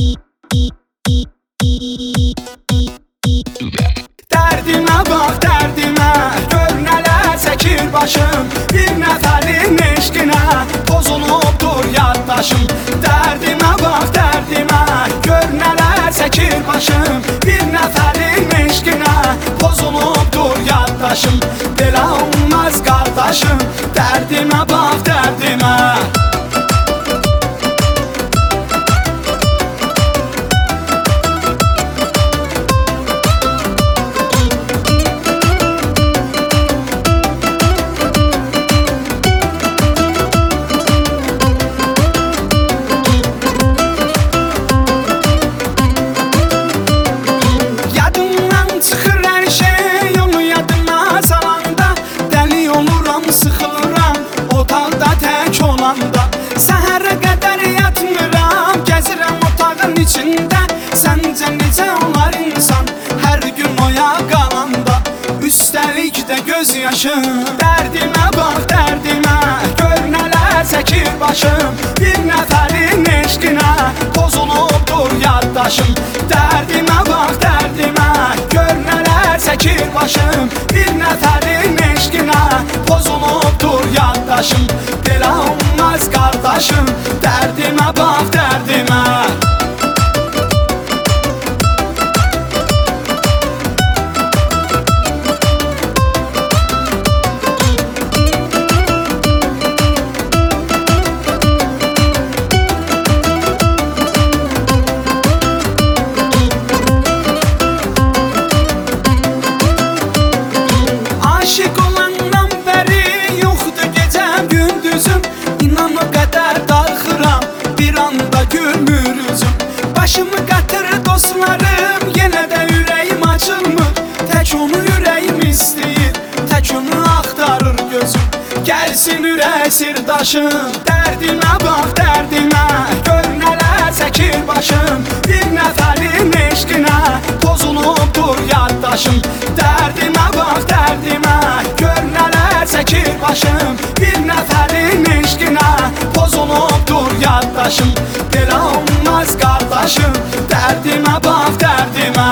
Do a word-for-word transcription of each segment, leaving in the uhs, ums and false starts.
Dərdimə bax, dərdimə, gör nələr çəkir başım. Bir nəfərin eşqinə pozulubdur yaddaşım. Dərdimə bax, dərdimə, gör nələr çəkir başım. Bir nəfərin eşqinə pozulubdur yaddaşım. Belə olmaz qardaşım, dərdimə bax, dərdimə. Sıxılıram otaqda tək olanda. Səhərə qədər yatmıram, gəzirəm otağın içində. Səncə necə olar insan hər gün oya qalanda? Üstəlik də göz yaşım. Dərdimə bax, dərdimə, gör nələr çəkir başım. Bir nəfərin eşqinə pozulubdur yaddaşım. Dərdimə bax, dərdimə, gör nələr çəkir başım. Bir nəfərin eşqinə pozulubdur yaddaşım. Belə olmaz qardaşım, dərdimə bax, dərdimə. Aşık olandan bəri yoxdur gecəm gündüzüm. İnan o qədər darxıram, bir anda gülmür üzüm. Başımı qatır dostlarım, yenə də ürəyim açılmır. Tək onu ürəyim istəyir, tək onu axtarır gözüm. Gəlsin ürək sirdaşım, dərdimə bax, dərdimə, gör nələr çəkir başım. Bir nəfərin eşqinə pozulubdur yaddaşım. Dərdimə bax, dərdimə, gör nələr çəkir başım. Bir nəfərin eşqinə pozulubdur yaddaşım. Belə olmaz qardaşım, dərdimə bax, dərdimə.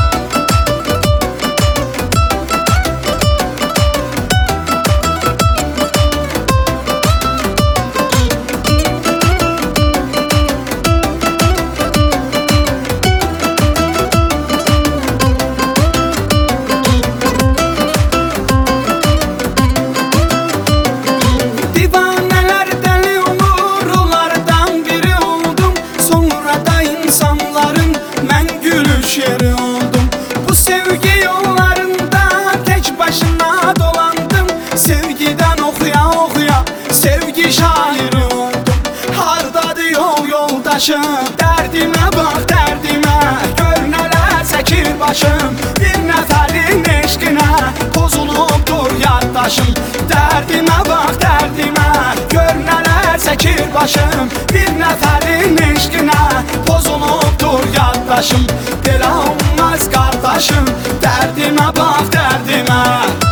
Yeri oldum. Bu sevgi yollarında tek başına dolandım. Sevgiden okuya okuya sevgi şairi oldum. Hardadır yol yoldaşım, dərdimə bax, dərdimə, gör nələr çəkir başım. Bir nəfərin eşqinə pozulubdur yaddaşım. Dərdimə bax, dərdimə, gör nələr çəkir başım. Bir nəfərin eşqinə pozulubdur yaddaşım. Belə olmaz qardaşım, dərdimə bax, dərdimə.